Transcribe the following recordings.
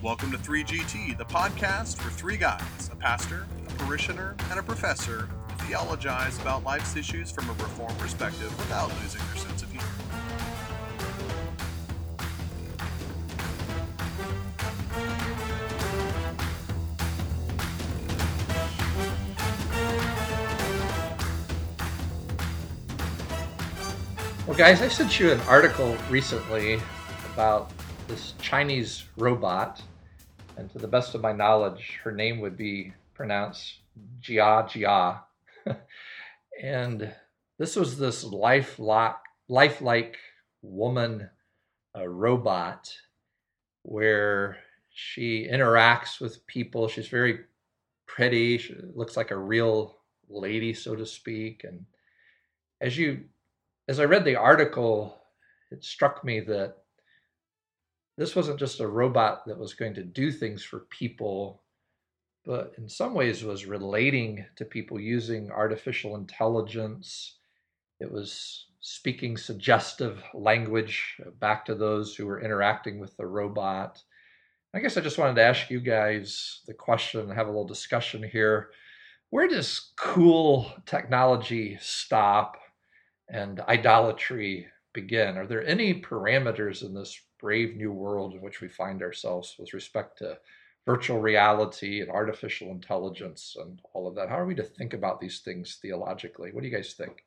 Welcome to 3GT, the podcast where three guys, a pastor, a parishioner, and a professor, theologize about life's issues from a Reformed perspective without losing their sense of humor. Well, guys, I sent you an article recently about this Chinese robot, and to the best of my knowledge, her name would be pronounced Jia Jia. And this was this lifelike woman robot where she interacts with people. She's very pretty. She looks like a real lady, so to speak. And as I read the article, it struck me that this wasn't just a robot that was going to do things for people, but in some ways was relating to people using artificial intelligence. It was speaking suggestive language back to those who were interacting with the robot. I guess I just wanted to ask you guys the question, have a little discussion here. Where does cool technology stop and idolatry begin? Are there any parameters in this brave new world in which we find ourselves with respect to virtual reality and artificial intelligence and all of that? How are we to think about these things theologically? What do you guys think?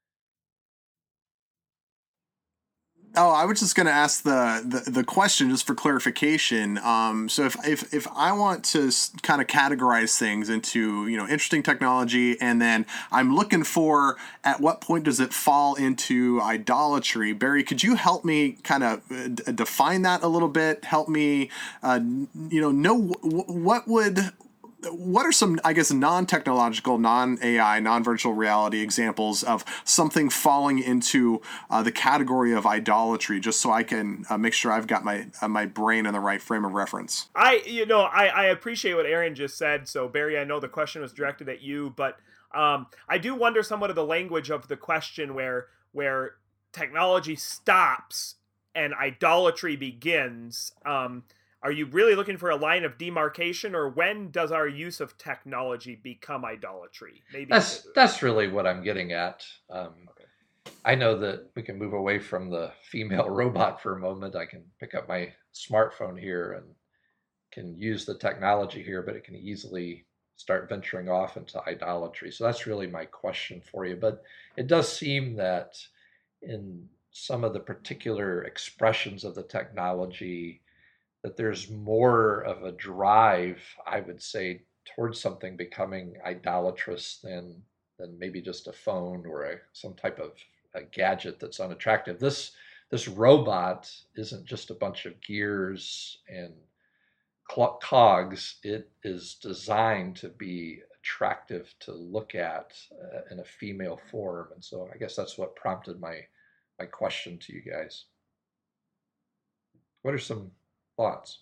Oh, I was just going to ask the question just for clarification. So if I want to kind of categorize things into, interesting technology, and then I'm looking for at what point does it fall into idolatry? Barry, could you help me kind of define that a little bit? Help me, know what are some, I guess, non-technological, non-AI, non-virtual reality examples of something falling into the category of idolatry, just so I can make sure I've got my brain in the right frame of reference? I appreciate what Aaron just said. So, Barry, I know the question was directed at you, but I do wonder somewhat of the language of the question where technology stops and idolatry begins. Are you really looking for a line of demarcation, or when does our use of technology become idolatry? Maybe that's really what I'm getting at. Okay. I know that we can move away from the female robot for a moment. I can pick up my smartphone here and can use the technology here, but it can easily start venturing off into idolatry. So that's really my question for you. But it does seem that in some of the particular expressions of the technology, that there's more of a drive, I would say, towards something becoming idolatrous than maybe just a phone or some type of a gadget that's unattractive. This robot isn't just a bunch of gears and cogs. It is designed to be attractive to look at in a female form. And so I guess that's what prompted my question to you guys. What are some thoughts?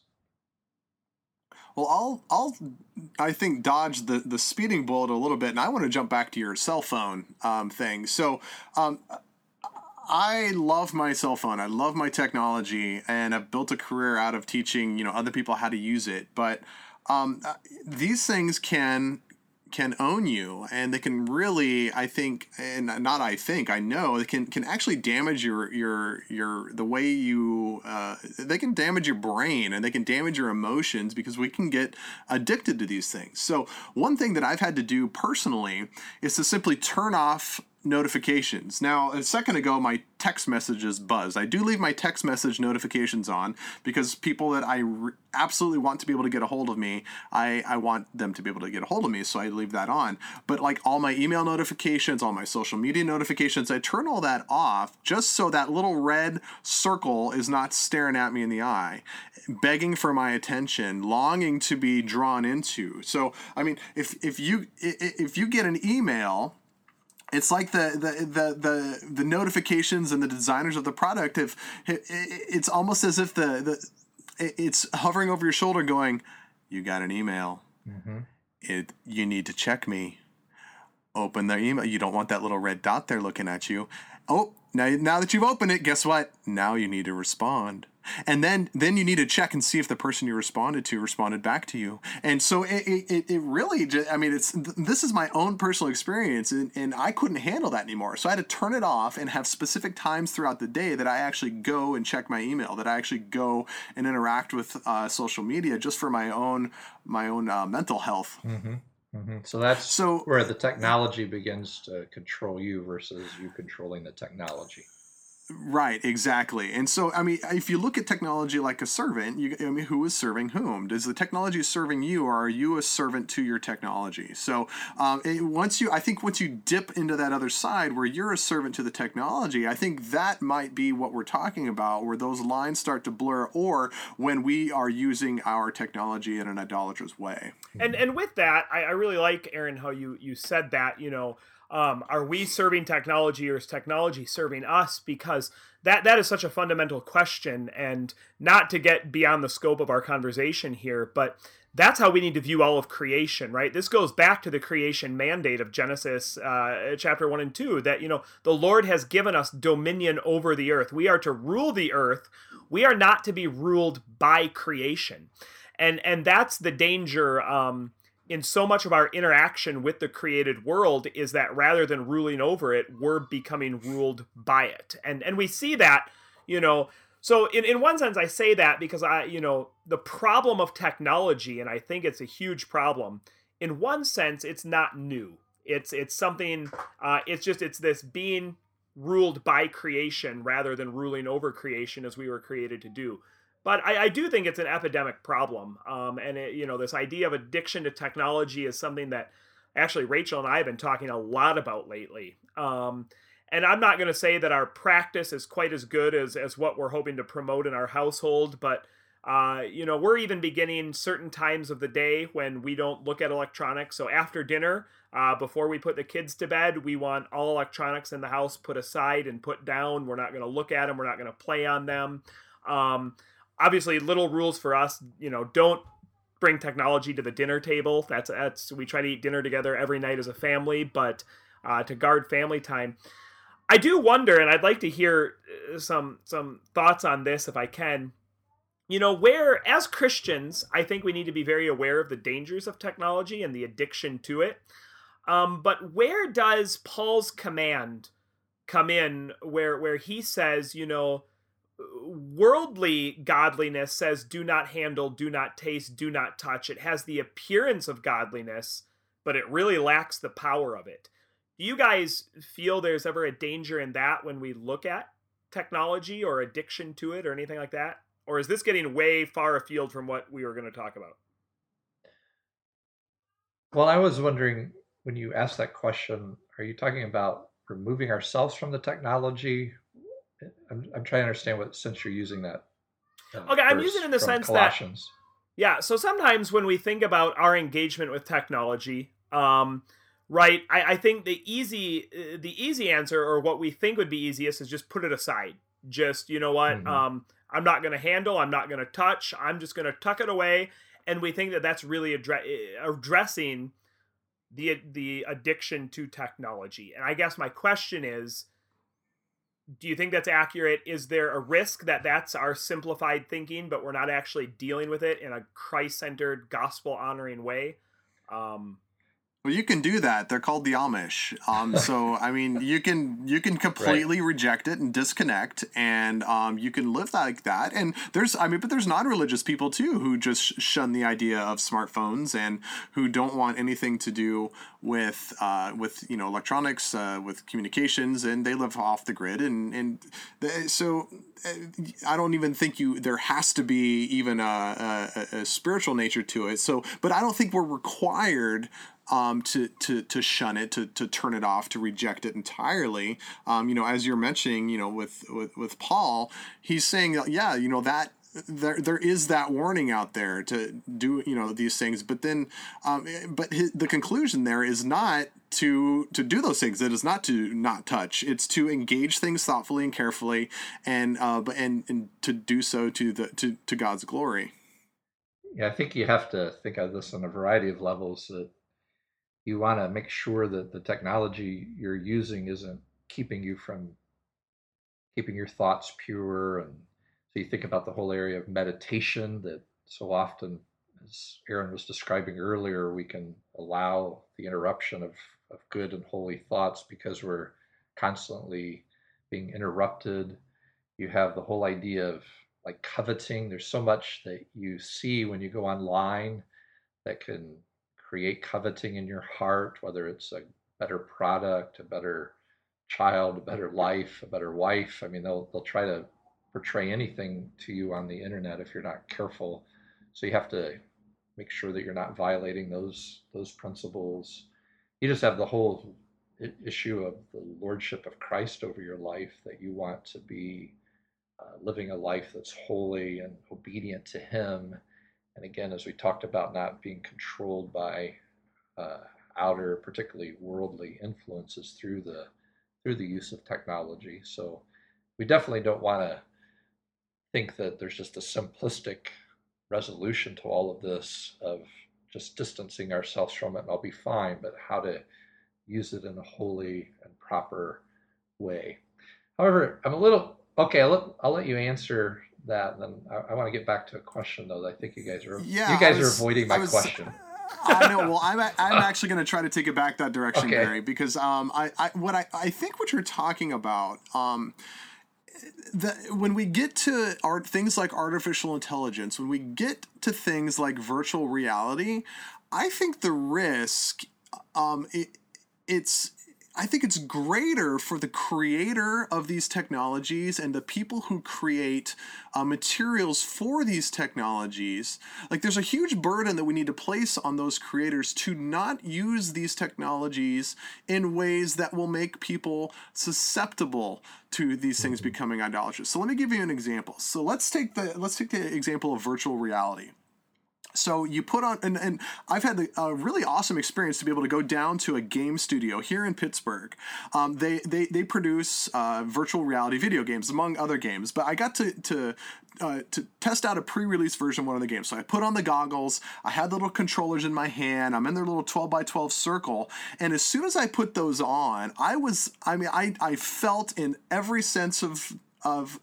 Well, I think dodge the speeding bullet a little bit, and I want to jump back to your cell phone thing. So I love my cell phone. I love my technology, and I've built a career out of teaching other people how to use it. But these things can own you, and they can really, I know they can actually damage the way you they can damage your brain, and they can damage your emotions, because we can get addicted to these things. So one thing that I've had to do personally is to simply turn off notifications. Now, a second ago, my text messages buzzed. I do leave my text message notifications on, because people that I absolutely want to be able to get a hold of me, I want them to be able to get a hold of me, so I leave that on. But like all my email notifications, all my social media notifications, I turn all that off just so that little red circle is not staring at me in the eye, begging for my attention, longing to be drawn into. So, I mean, if you get an email, it's like the notifications and the designers of the product it's almost as if it's hovering over your shoulder going, you got an email. Mm-hmm. You need to check me. Open the email. You don't want that little red dot there looking at you. Oh, now that you've opened it, guess what? Now you need to respond. And then you need to check and see if the person you responded to responded back to you. And so it really just, I mean, this is my own personal experience, and I couldn't handle that anymore. So I had to turn it off and have specific times throughout the day that I actually go and check my email, that I actually go and interact with social media just for my own mental health. Mm-hmm. Mm-hmm. So that's where the technology begins to control you versus you controlling the technology. Right, exactly. And so, I mean, if you look at technology like a servant, who is serving whom? Does the technology serving you, or are you a servant to your technology? So, once you dip into that other side where you're a servant to the technology, I think that might be what we're talking about, where those lines start to blur, or when we are using our technology in an idolatrous way. And with that, I really like, Aaron, how you said that, are we serving technology, or is technology serving us? Because that is such a fundamental question, and not to get beyond the scope of our conversation here, but that's how we need to view all of creation, right? This goes back to the creation mandate of Genesis chapter 1 and 2, that, the Lord has given us dominion over the earth. We are to rule the earth. We are not to be ruled by creation. And that's the danger in so much of our interaction with the created world, is that rather than ruling over it, we're becoming ruled by it. And we see that, so in one sense I say that because the problem of technology, and I think it's a huge problem, in one sense it's not new. It's something, it's this being ruled by creation rather than ruling over creation as we were created to do. But I do think it's an epidemic problem. And this idea of addiction to technology is something that actually Rachel and I have been talking a lot about lately. And I'm not going to say that our practice is quite as good as what we're hoping to promote in our household, but we're even beginning certain times of the day when we don't look at electronics. So after dinner, before we put the kids to bed, we want all electronics in the house put aside and put down. We're not going to look at them. We're not going to play on them. Obviously, little rules for us, don't bring technology to the dinner table. That's we try to eat dinner together every night as a family, but to guard family time. I do wonder, and I'd like to hear some thoughts on this if I can. Where, as Christians, I think we need to be very aware of the dangers of technology and the addiction to it. But where does Paul's command come in, where he says, worldly godliness says, do not handle, do not taste, do not touch. It has the appearance of godliness, but it really lacks the power of it. Do you guys feel there's ever a danger in that when we look at technology or addiction to it or anything like that? Or is this getting way far afield from what we were going to talk about? Well, I was wondering, when you asked that question, are you talking about removing ourselves from the technology? I'm trying to understand what sense you're using that. Okay, I'm using it in the sense Colossians. that, yeah, so sometimes when we think about our engagement with technology, right, I think the easy answer, or what we think would be easiest, is just put it aside. Just, you know what, mm-hmm. I'm not going to handle, I'm not going to touch, I'm just going to tuck it away. And we think that that's really addressing the addiction to technology. And I guess my question is, do you think that's accurate? Is there a risk that that's our simplified thinking, but we're not actually dealing with it in a Christ-centered, gospel-honoring way? Well, you can do that. They're called the Amish. So, I mean, you can completely reject it and disconnect, and you can live like that. And but there's non-religious people too who just shun the idea of smartphones and who don't want anything to do with electronics, with communications, and they live off the grid. So I don't even think there has to be even a spiritual nature to it. So, but I don't think we're required to shun it, to turn it off, to reject it entirely. As you're mentioning, with Paul, he's saying, that there is that warning out there to do, these things, but then, the conclusion there is not to do those things. It is not to not touch. It's to engage things thoughtfully and carefully, and to do so to God's glory. Yeah, I think you have to think of this on a variety of levels. That you want to make sure that the technology you're using isn't keeping you from keeping your thoughts pure. And so you think about the whole area of meditation that so often, as Aaron was describing earlier, we can allow the interruption of good and holy thoughts because we're constantly being interrupted. You have the whole idea of like coveting. There's so much that you see when you go online that can create coveting in your heart, whether it's a better product, a better child, a better life, a better wife. I mean, they'll try to portray anything to you on the internet if you're not careful. So you have to make sure that you're not violating those principles. You just have the whole issue of the lordship of Christ over your life, that you want to be living a life that's holy and obedient to Him. And again, as we talked about, not being controlled by outer, particularly worldly influences through the use of technology. So we definitely don't want to think that there's just a simplistic resolution to all of this of just distancing ourselves from it and I'll be fine, but how to use it in a holy and proper way. However, I'm a little okay. I'll let you answer that, and then I want to get back to a question though. That I think you guys are avoiding my question. I know. Well, I'm actually going to try to take it back that direction, okay, Barry, because I think what you're talking about, when we get to things like artificial intelligence, when we get to things like virtual reality, I think the risk, I think it's greater for the creator of these technologies and the people who create materials for these technologies. Like, there's a huge burden that we need to place on those creators to not use these technologies in ways that will make people susceptible to these things becoming idolatrous. So let me give you an example. So let's take the example of virtual reality. So you put on, and I've had a really awesome experience to be able to go down to a game studio here in Pittsburgh. They produce virtual reality video games, among other games. But I got to test out a pre-release version of one of the games. So I put on the goggles. I had the little controllers in my hand. I'm in their little 12x12 circle. And as soon as I put those on, I felt in every sense of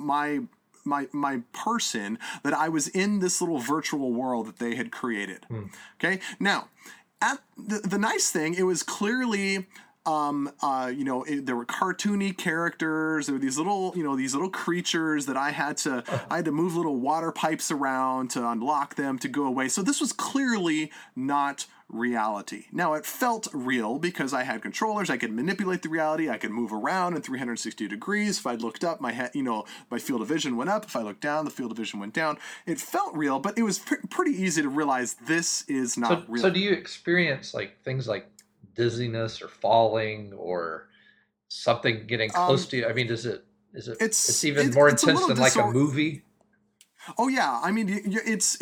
my person that I was in this little virtual world that they had created. Okay. Now, at the nice thing, it was clearly, there were cartoony characters. There were these little creatures that I had to move little water pipes around to unlock them to go away. So this was clearly not reality. Now, it felt real because I had controllers. I could manipulate the reality. I could move around in 360 degrees. If I looked up, my field of vision went up. If I looked down, the field of vision went down. It felt real, but it was pretty easy to realize this is not real. So do you experience like things like dizziness or falling or something getting close to you? I mean, it's even more intense than like a movie? Oh yeah, I mean it's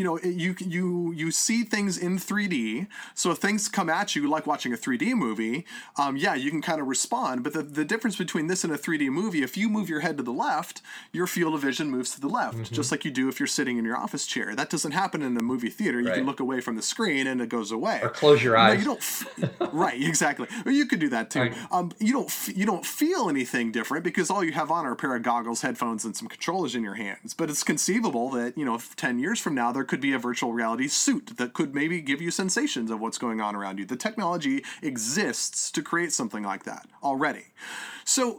you see things in 3D. So if things come at you like watching a 3D movie, you can kind of respond. But the difference between this and a 3D movie, if you move your head to the left, your field of vision moves to the left, just like you do if you're sitting in your office chair. That doesn't happen in a movie theater. You can look away from the screen and it goes away. Or close your eyes. No, you don't. Right, exactly. Or you could do that too. Right. You don't feel anything different because all you have on are a pair of goggles, headphones, and some controllers in your hands. But it's conceivable that 10 years from now there could be a virtual reality suit that could maybe give you sensations of what's going on around you. The technology exists to create something like that already. So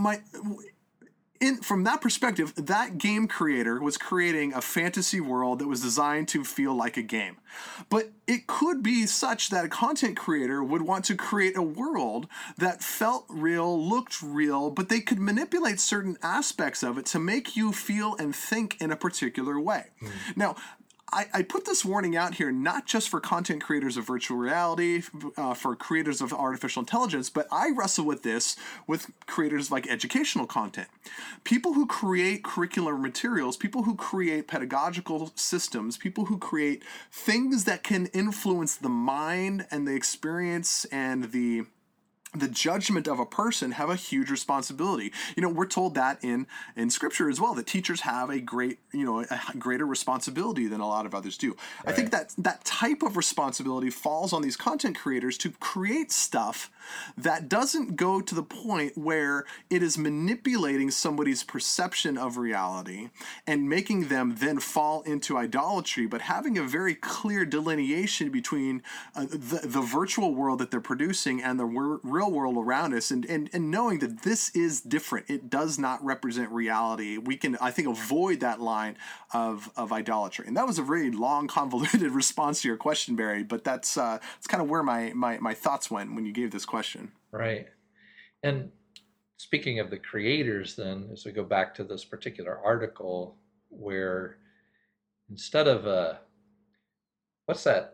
from that perspective, that game creator was creating a fantasy world that was designed to feel like a game. But it could be such that a content creator would want to create a world that felt real, looked real, but they could manipulate certain aspects of it to make you feel and think in a particular way. Now, I put this warning out here not just for content creators of virtual reality, for creators of artificial intelligence, but I wrestle with this with creators like educational content. People who create curricular materials, people who create pedagogical systems, people who create things that can influence the mind and the experience and the the judgment of a person have a huge responsibility. We're told that in scripture as well, that teachers have a greater responsibility than a lot of others do. Right. I think that type of responsibility falls on these content creators to create stuff that doesn't go to the point where it is manipulating somebody's perception of reality and making them then fall into idolatry, but having a very clear delineation between the virtual world that they're producing and the real world around us, and knowing that this is different. It does not represent reality. We can, I think, avoid that line of idolatry. And that was a very long, convoluted response to your question, Barry, but that's kind of where my thoughts went when you gave this question. Right. And speaking of the creators, then, as we go back to this particular article, where instead of what's that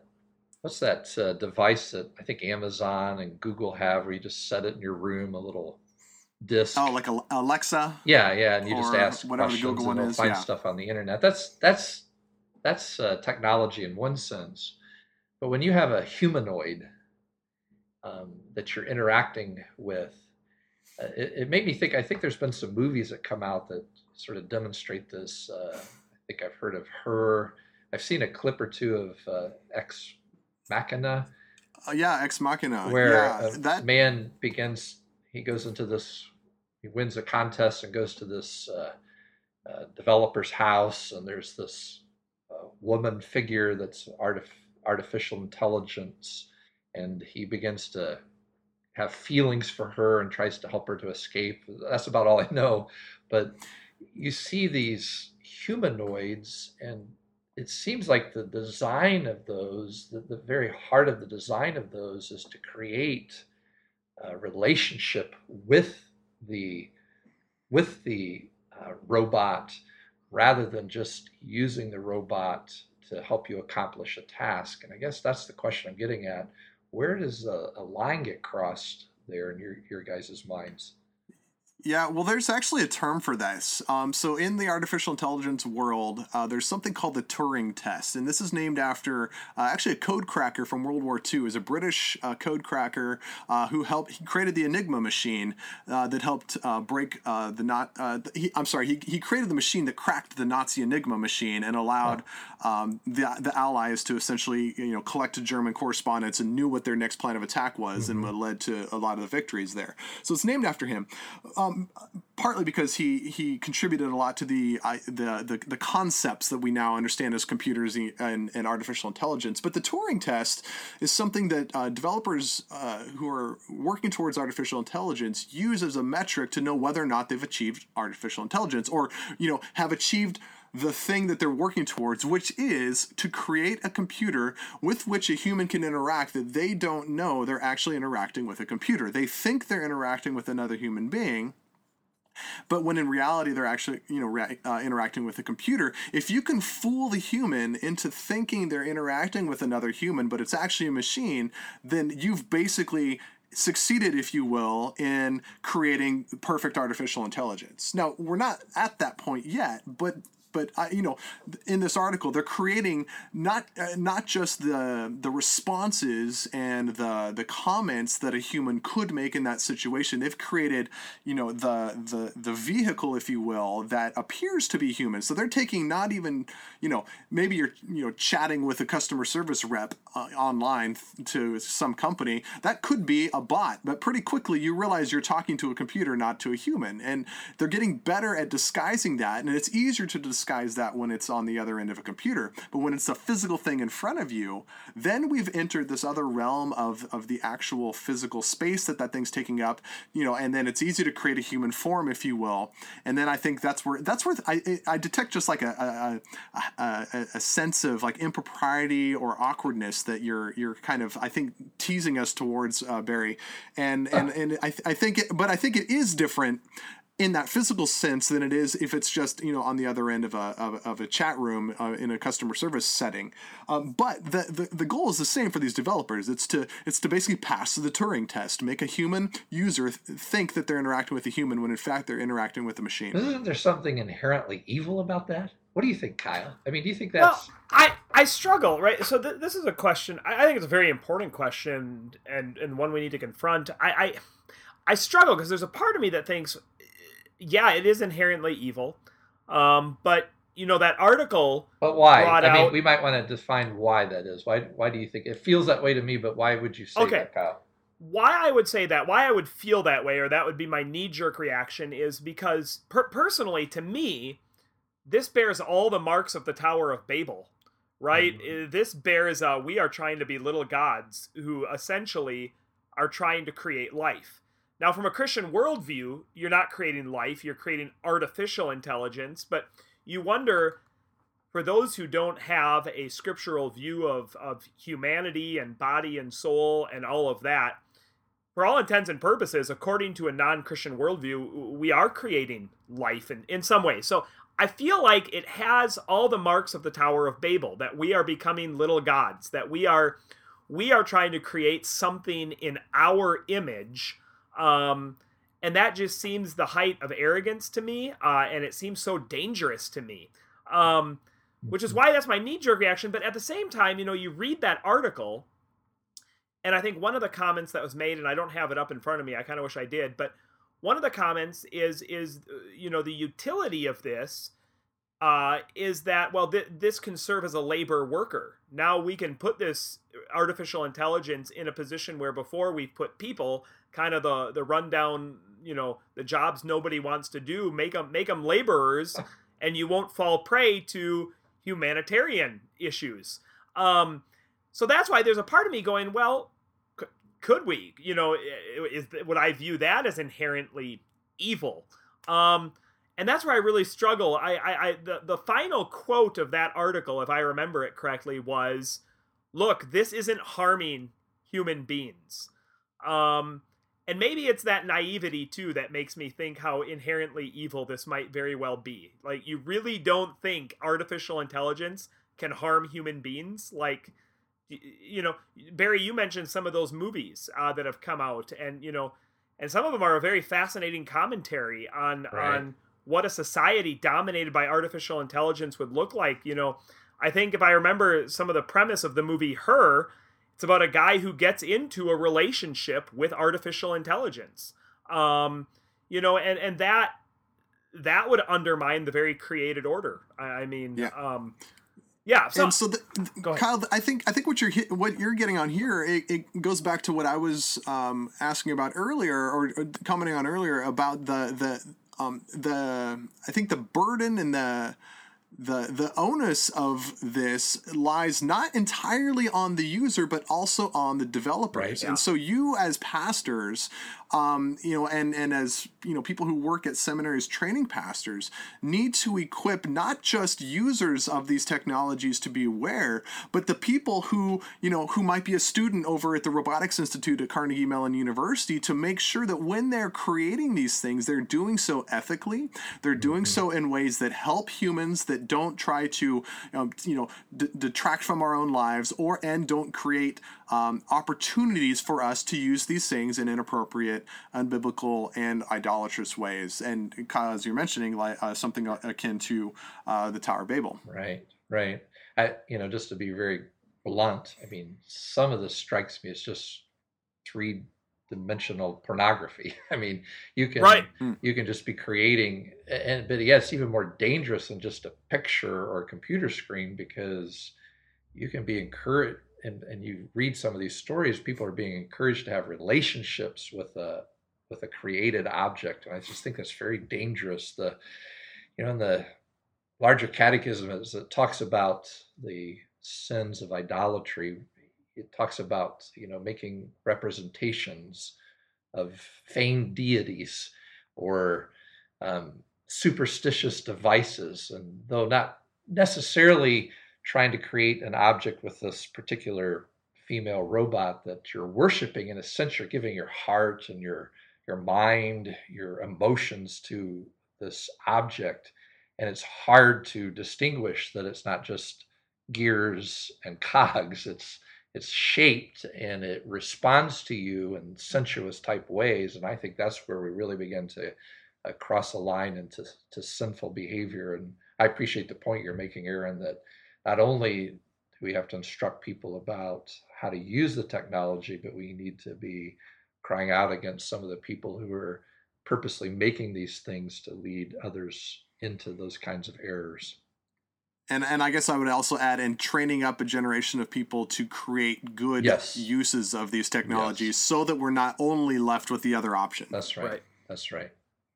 device that I think Amazon and Google have, where you just set it in your room, a little disc? Oh, like Alexa? Yeah, and you just ask whatever questions the Google and one it'll is, find stuff on the internet. That's technology in one sense. But when you have a humanoid that you're interacting with, it made me think. I think there's been some movies that come out that sort of demonstrate this. I think I've heard of Her. I've seen a clip or two of Ex Machina. Ex Machina. Where that man he wins a contest and goes to this developer's house, and there's this woman figure that's artificial intelligence, and he begins to have feelings for her and tries to help her to escape. That's about all I know. But you see these humanoids, and it seems like the design of those, the very heart of the design of those, is to create a relationship with the robot, rather than just using the robot to help you accomplish a task. And I guess that's the question I'm getting at. Where does a line get crossed there in your guys' minds? Yeah, well, there's actually a term for this. So in the artificial intelligence world, there's something called the Turing test. And this is named after actually a code cracker from World War II. He was a British code cracker he created the Enigma machine that helped break he created the machine that cracked the Nazi Enigma machine and allowed the Allies to essentially collect German correspondence and knew what their next plan of attack was, and what led to a lot of the victories there. So it's named after him. Partly because he contributed a lot to the concepts that we now understand as computers and artificial intelligence. But the Turing test is something that developers who are working towards artificial intelligence use as a metric to know whether or not they've achieved artificial intelligence, or have achieved the thing that they're working towards, which is to create a computer with which a human can interact that they don't know they're actually interacting with a computer. They think they're interacting with another human being, but when in reality they're actually interacting with a computer. If you can fool the human into thinking they're interacting with another human, but it's actually a machine, then you've basically succeeded, if you will, in creating perfect artificial intelligence. Now, we're not at that point yet, but in this article, they're creating not just the responses and the comments that a human could make in that situation. They've created, the vehicle, if you will, that appears to be human. So they're taking not even, maybe you're chatting with a customer service rep online to some company. That could be a bot, but pretty quickly you realize you're talking to a computer, not to a human. And they're getting better at disguising that, and it's easier to disguise that when it's on the other end of a computer. But when it's a physical thing in front of you, then we've entered this other realm of the actual physical space that thing's taking up, and then it's easy to create a human form, if you will. And then I think that's where I detect just like a sense of like impropriety or awkwardness that you're kind of, I think, teasing us towards, Barry. And I think it is different in that physical sense than it is if it's just, on the other end of a chat room in a customer service setting. But the goal is the same for these developers. It's to basically pass the Turing test, make a human user think that they're interacting with a human when in fact they're interacting with a machine. Isn't there something inherently evil about that? What do you think, Kyle? I mean, do you think that's... Well, I struggle, right? So this is a question. I think it's a very important question and one we need to confront. I struggle because there's a part of me that thinks, yeah, it is inherently evil. But, that article... But why? I mean, we might want to define why that is. Why do you think... It feels that way to me, but why would you say that, Kyle? Why I would say that, why I would feel that way, or that would be my knee-jerk reaction, is because, personally, to me, this bears all the marks of the Tower of Babel, right? Mm-hmm. This bears, we are trying to be little gods who essentially are trying to create life. Now, from a Christian worldview, you're not creating life, you're creating artificial intelligence, but you wonder, for those who don't have a scriptural view of humanity and body and soul and all of that, for all intents and purposes, according to a non-Christian worldview, we are creating life in some way. So I feel like it has all the marks of the Tower of Babel, that we are becoming little gods, that we are trying to create something in our image. And that just seems the height of arrogance to me, and it seems so dangerous to me, which is why that's my knee-jerk reaction. But at the same time, you read that article, and I think one of the comments that was made, and I don't have it up in front of me, I kind of wish I did, but one of the comments is the utility of this is that, well, this can serve as a labor worker. Now we can put this artificial intelligence in a position where before we've put people, kind of the rundown, the jobs nobody wants to do, make them laborers, and you won't fall prey to humanitarian issues. So that's why there's a part of me going, well, could we? Would I view that as inherently evil? And that's where I really struggle. The final quote of that article, if I remember it correctly, was, "Look, this isn't harming human beings." And maybe it's that naivety too that makes me think how inherently evil this might very well be. Like, you really don't think artificial intelligence can harm human beings? Like, Barry, you mentioned some of those movies that have come out, and and some of them are a very fascinating commentary on what a society dominated by artificial intelligence would look like. I think if I remember some of the premise of the movie Her, it's about a guy who gets into a relationship with artificial intelligence. And that would undermine the very created order. I mean, yeah. Yeah. So, Kyle, I think what you're getting on here, it goes back to what I was asking about earlier, or commenting on earlier about the I think the burden and the onus of this lies not entirely on the user, but also on the developers. Right, yeah. And so you as pastors, and as, people who work at seminaries training pastors, need to equip not just users of these technologies to be aware, but the people who might be a student over at the Robotics Institute at Carnegie Mellon University, to make sure that when they're creating these things, they're doing so ethically, they're doing so in ways that help humans, that don't try to, detract from our own lives, and don't create opportunities for us to use these things in inappropriate, unbiblical, and idolatrous ways. And Kyle, as you're mentioning, like something akin to the Tower of Babel. Right. Just to be very blunt, I mean, some of this strikes me as just three-dimensional pornography. I mean, you can just be creating, but it's even more dangerous than just a picture or a computer screen, because you can be encouraged. And you read some of these stories, people are being encouraged to have relationships with a created object. And I just think that's very dangerous. In the larger catechism, as it talks about the sins of idolatry, it talks about, making representations of feigned deities or superstitious devices. And though not necessarily trying to create an object with this particular female robot that you're worshiping, in a sense, you're giving your heart and your your mind, your emotions to this object. And it's hard to distinguish that it's not just gears and cogs. It's shaped and it responds to you in sensuous type ways. And I think that's where we really begin to cross a line into sinful behavior. And I appreciate the point you're making, Aaron, that not only do we have to instruct people about how to use the technology, but we need to be crying out against some of the people who are purposely making these things to lead others into those kinds of errors. And I guess I would also add in training up a generation of people to create good uses of these technologies so that we're not only left with the other option. That's right. That's right.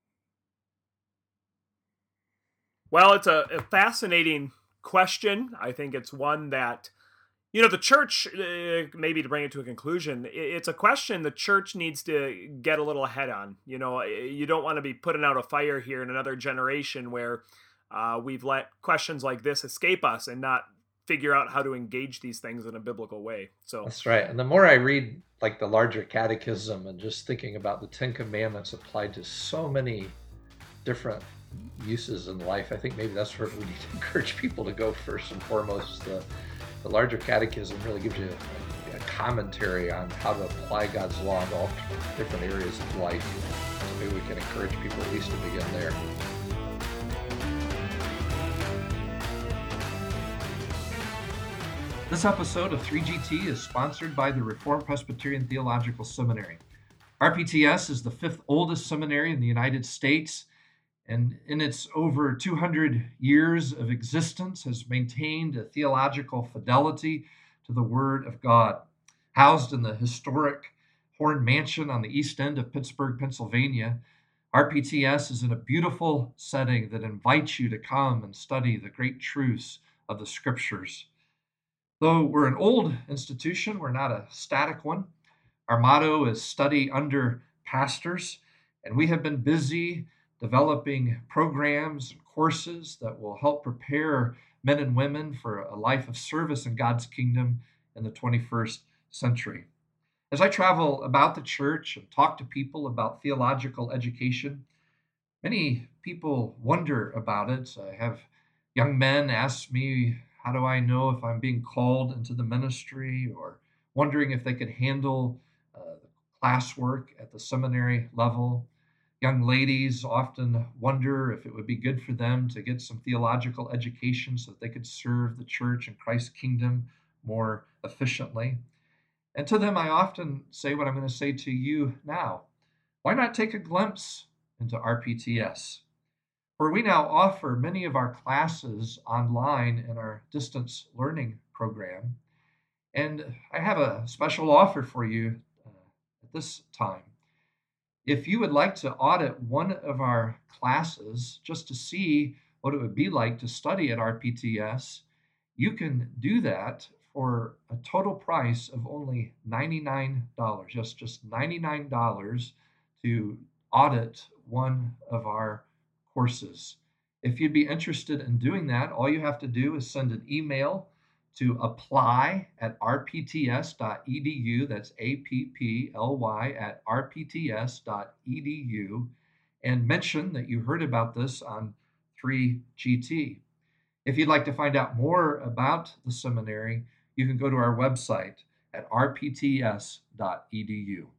Well, it's a fascinating question. I think it's one that, the church, maybe to bring it to a conclusion, it's a question the church needs to get a little ahead on. You don't want to be putting out a fire here in another generation where we've let questions like this escape us and not figure out how to engage these things in a biblical way. So that's right. And the more I read like the larger catechism and just thinking about the 10 Commandments applied to so many different uses in life, I think maybe that's where we need to encourage people to go first and foremost. The larger catechism really gives you a commentary on how to apply God's law in all different areas of life. So maybe we can encourage people at least to begin there. This episode of 3GT is sponsored by the Reformed Presbyterian Theological Seminary. RPTS is the 5th oldest seminary in the United States, and in its over 200 years of existence has maintained a theological fidelity to the Word of God. Housed in the historic Horn Mansion on the east end of Pittsburgh, Pennsylvania, RPTS is in a beautiful setting that invites you to come and study the great truths of the Scriptures. Though we're an old institution, we're not a static one. Our motto is study under pastors, and we have been busy developing programs and courses that will help prepare men and women for a life of service in God's kingdom in the 21st century. As I travel about the church and talk to people about theological education, many people wonder about it. I have young men ask me, how do I know if I'm being called into the ministry, or wondering if they could handle classwork at the seminary level. Young ladies often wonder if it would be good for them to get some theological education so that they could serve the church and Christ's kingdom more efficiently. And to them, I often say what I'm going to say to you now. Why not take a glimpse into RPTS? For we now offer many of our classes online in our distance learning program. And I have a special offer for you at this time. If you would like to audit one of our classes just to see what it would be like to study at RPTS, you can do that for a total price of only $99. Yes, just $99 to audit one of our courses. If you'd be interested in doing that, all you have to do is send an email to apply@rpts.edu. That's apply@rpts.edu, and mention that you heard about this on 3GT. If you'd like to find out more about the seminary, you can go to our website at rpts.edu.